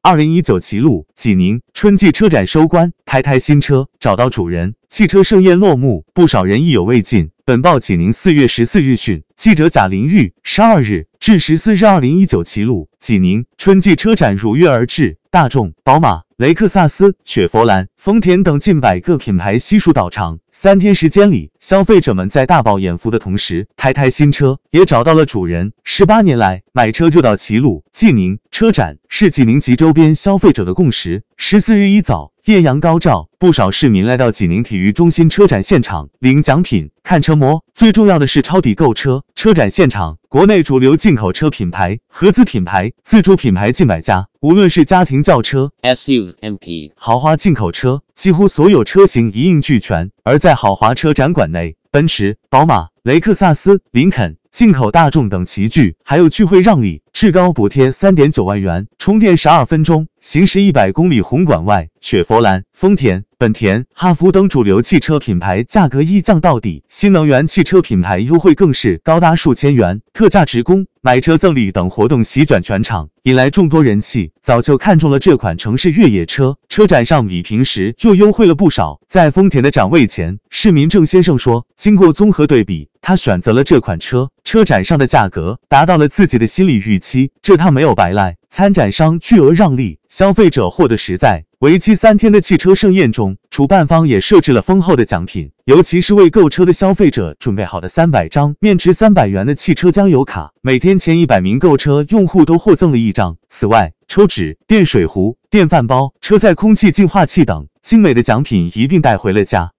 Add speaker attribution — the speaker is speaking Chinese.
Speaker 1: 2019齐鲁、济宁春季车展收官，台新车找到主人，汽车盛宴落幕，不少人意犹未尽。本报济宁4月14日讯，记者贾玲玉12日至14日2019齐鲁、济宁春季车展如约而至，大众、宝马、雷克萨斯、雪佛兰、丰田等近100个品牌悉数到场。3天时间里，消费者们在大饱眼福的同时，台新车也找到了主人。18年来，买车就到齐鲁、济宁车展，是济宁及周边消费者的共识。14日一早，艳阳高照，不少市民来到济宁体育中心车展现场领奖品、看车模，最重要的是抄底购车。车展现场，国内主流进口车品牌、合资品牌、自主品牌近100家，无论是家庭轿车、
Speaker 2: SUV、
Speaker 1: 豪华进口车，几乎所有车型一应俱全。而在豪华车展馆内，奔驰、宝马、雷克萨斯、林肯、进口大众等齐聚，还有聚会让利，至高补贴 3.9 万元，充电12分钟，行驶100公里红管外。雪佛兰、丰田、本田、哈弗等主流汽车品牌价格一降到底，新能源汽车品牌优惠更是高达数千元，特价直供、买车赠礼等活动席卷全场，引来众多人气。早就看中了这款城市越野车，车展上比平时又优惠了不少。在丰田的展位前，市民郑先生说，经过综合对比，他选择了这款车，车展上的价格达到了自己的心理预期，这他没有白来。参展商巨额让利，消费者获得实在。为期3天的汽车盛宴中，主办方也设置了丰厚的奖品，尤其是为购车的消费者准备好的300张面值300元的汽车加油卡，每天前100名购车用户都获赠了1张。此外，抽纸、电水壶、电饭煲、车载空气净化器等精美的奖品一并带回了家。